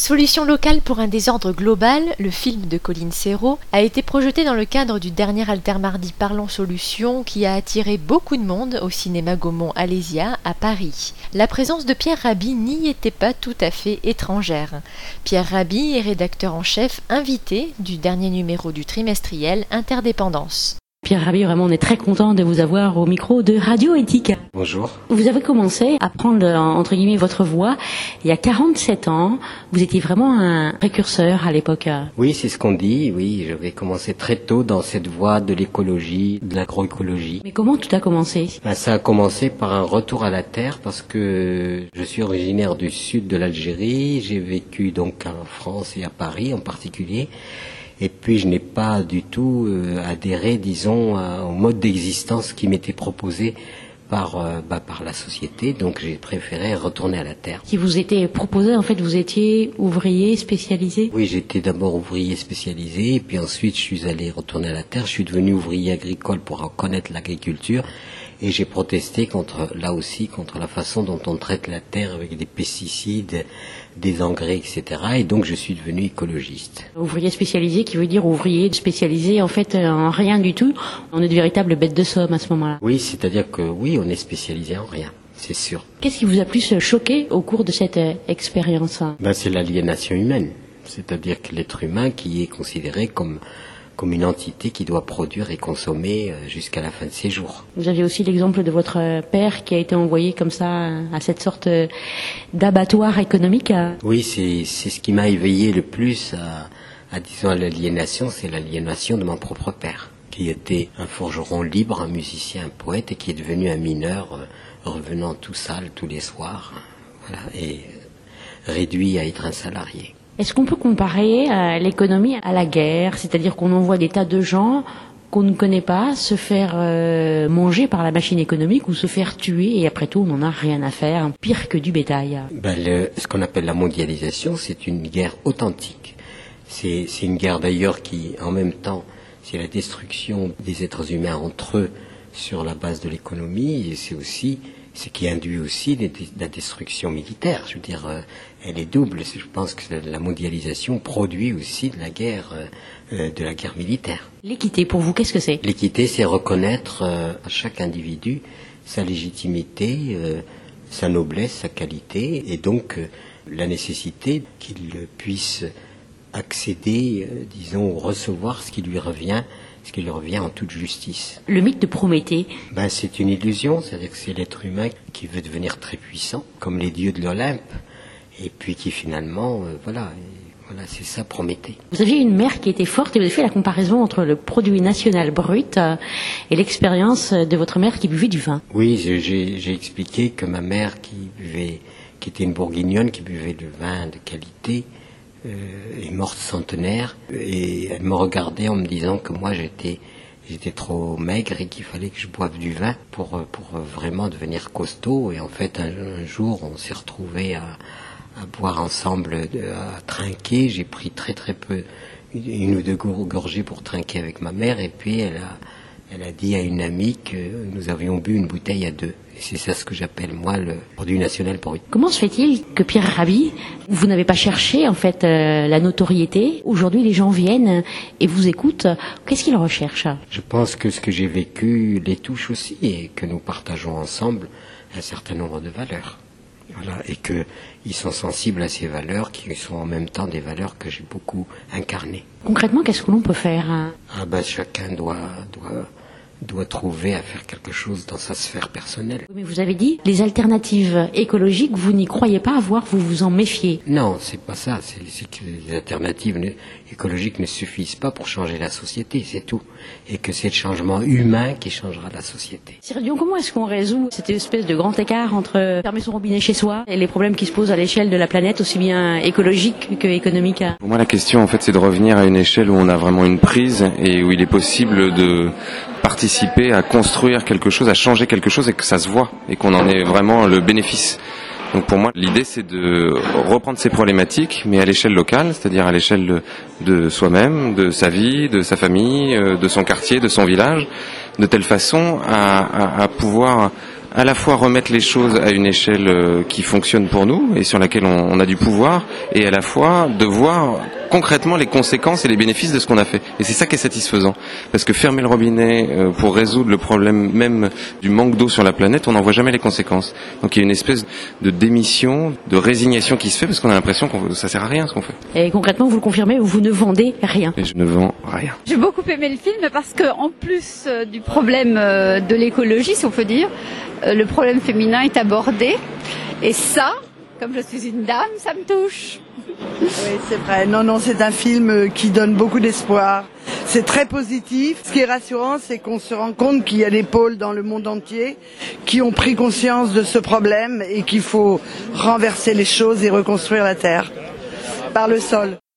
Solution locale pour un désordre global, le film de Colline Serrault, a été projeté dans le cadre du dernier Altermardi Parlons Solutions qui a attiré beaucoup de monde au cinéma Gaumont Alésia à Paris. La présence de Pierre Rabhi n'y était pas tout à fait étrangère. Pierre Rabhi est rédacteur en chef invité du dernier numéro du trimestriel Interdépendance. Pierre Rabhi, vraiment, on est très content de vous avoir au micro de Radio Éthique. Bonjour. Vous avez commencé à prendre, entre guillemets, votre voix il y a 47 ans. Vous étiez vraiment un précurseur à l'époque. Oui, c'est ce qu'on dit. Oui, j'avais commencé très tôt dans cette voie de l'écologie, de l'agroécologie. Mais comment tout a commencé ? Ça a commencé par un retour à la terre parce que je suis originaire du sud de l'Algérie. J'ai vécu donc en France et à Paris en particulier. Et puis je n'ai pas du tout adhéré, disons, au mode d'existence qui m'était proposé par la société. Donc j'ai préféré retourner à la terre. Qui vous était proposé, en fait, vous étiez ouvrier spécialisé ? Oui, j'étais d'abord ouvrier spécialisé, et puis ensuite je suis allé retourner à la terre. Je suis devenu ouvrier agricole pour connaître l'agriculture. Et j'ai protesté contre la façon dont on traite la terre avec des pesticides, des engrais, etc. Et donc je suis devenu écologiste. Ouvrier spécialisé, qui veut dire ouvrier spécialisé en fait en rien du tout. On est de véritables bêtes de somme à ce moment-là. Oui, c'est-à-dire que oui, on est spécialisé en rien, c'est sûr. Qu'est-ce qui vous a plus choqué au cours de cette expérience ? C'est l'aliénation humaine. C'est-à-dire que l'être humain qui est considéré comme une entité qui doit produire et consommer jusqu'à la fin de ses jours. Vous avez aussi l'exemple de votre père qui a été envoyé comme ça à cette sorte d'abattoir économique. Oui, c'est ce qui m'a éveillé le plus à l'aliénation, c'est l'aliénation de mon propre père, qui était un forgeron libre, un musicien, un poète, et qui est devenu un mineur revenant tout sale tous les soirs, voilà, et réduit à être un salarié. Est-ce qu'on peut comparer l'économie à la guerre ? C'est-à-dire qu'on envoie des tas de gens qu'on ne connaît pas se faire manger par la machine économique ou se faire tuer, et après tout on n'en a rien à faire, pire que du bétail. Ce qu'on appelle la mondialisation, c'est une guerre authentique. C'est une guerre d'ailleurs qui, en même temps, c'est la destruction des êtres humains entre eux sur la base de l'économie, et c'est aussi ce qui induit aussi la destruction militaire. Je veux dire, elle est double. Je pense que la mondialisation produit aussi de la guerre militaire. L'équité, pour vous, qu'est-ce que c'est ? L'équité, c'est reconnaître à chaque individu sa légitimité, sa noblesse, sa qualité, et donc la nécessité qu'il puisse accéder, disons, recevoir ce qui lui revient en toute justice. Le mythe de Prométhée. C'est une illusion, c'est-à-dire que c'est l'être humain qui veut devenir très puissant, comme les dieux de l'Olympe, et puis qui finalement, voilà, c'est ça Prométhée. Vous aviez une mère qui était forte, et vous avez fait la comparaison entre le produit national brut et l'expérience de votre mère qui buvait du vin. Oui, j'ai expliqué que ma mère qui était une bourguignonne, qui buvait du vin de qualité, est morte centenaire, et elle me regardait en me disant que moi j'étais trop maigre et qu'il fallait que je boive du vin pour vraiment devenir costaud. Et en fait un jour on s'est retrouvés à boire ensemble, à trinquer. J'ai pris très très peu, une ou deux gorgées pour trinquer avec ma mère, et puis elle a dit à une amie que nous avions bu une bouteille à deux. Et c'est ça ce que j'appelle, moi, le produit national brut. Comment se fait-il que Pierre Rabhi, vous n'avez pas cherché, en fait, la notoriété ? Aujourd'hui, les gens viennent et vous écoutent. Qu'est-ce qu'ils recherchent ? Je pense que ce que j'ai vécu les touche aussi, et que nous partageons ensemble un certain nombre de valeurs. Voilà, et qu'ils sont sensibles à ces valeurs qui sont en même temps des valeurs que j'ai beaucoup incarnées. Concrètement, qu'est-ce que l'on peut faire ? Chacun doit trouver à faire quelque chose dans sa sphère personnelle. Mais vous avez dit, les alternatives écologiques, vous n'y croyez pas, voire vous vous en méfiez. Non, c'est pas ça. C'est que les alternatives écologiques ne suffisent pas pour changer la société, c'est tout. Et que c'est le changement humain qui changera la société. Cyril Dion, comment est-ce qu'on résout cette espèce de grand écart entre fermer son robinet chez soi et les problèmes qui se posent à l'échelle de la planète, aussi bien écologique que économique ? Pour moi, la question, en fait, c'est de revenir à une échelle où on a vraiment une prise et où il est possible de participer à construire quelque chose, à changer quelque chose, et que ça se voit et qu'on en ait vraiment le bénéfice. Donc pour moi, l'idée, c'est de reprendre ces problématiques, mais à l'échelle locale, c'est-à-dire à l'échelle de soi-même, de sa vie, de sa famille, de son quartier, de son village, de telle façon à pouvoir à la fois remettre les choses à une échelle qui fonctionne pour nous et sur laquelle on a du pouvoir, et à la fois de voir concrètement les conséquences et les bénéfices de ce qu'on a fait. Et c'est ça qui est satisfaisant. Parce que fermer le robinet pour résoudre le problème même du manque d'eau sur la planète, on n'en voit jamais les conséquences. Donc il y a une espèce de démission, de résignation qui se fait parce qu'on a l'impression que ça sert à rien ce qu'on fait. Et concrètement, vous le confirmez, vous ne vendez rien. Et je ne vends rien. J'ai beaucoup aimé le film parce que, en plus du problème de l'écologie, si on peut dire, le problème féminin est abordé. Et ça, comme je suis une dame, ça me touche. Oui, c'est vrai. Non, c'est un film qui donne beaucoup d'espoir. C'est très positif. Ce qui est rassurant, c'est qu'on se rend compte qu'il y a des pôles dans le monde entier qui ont pris conscience de ce problème et qu'il faut renverser les choses et reconstruire la Terre par le sol.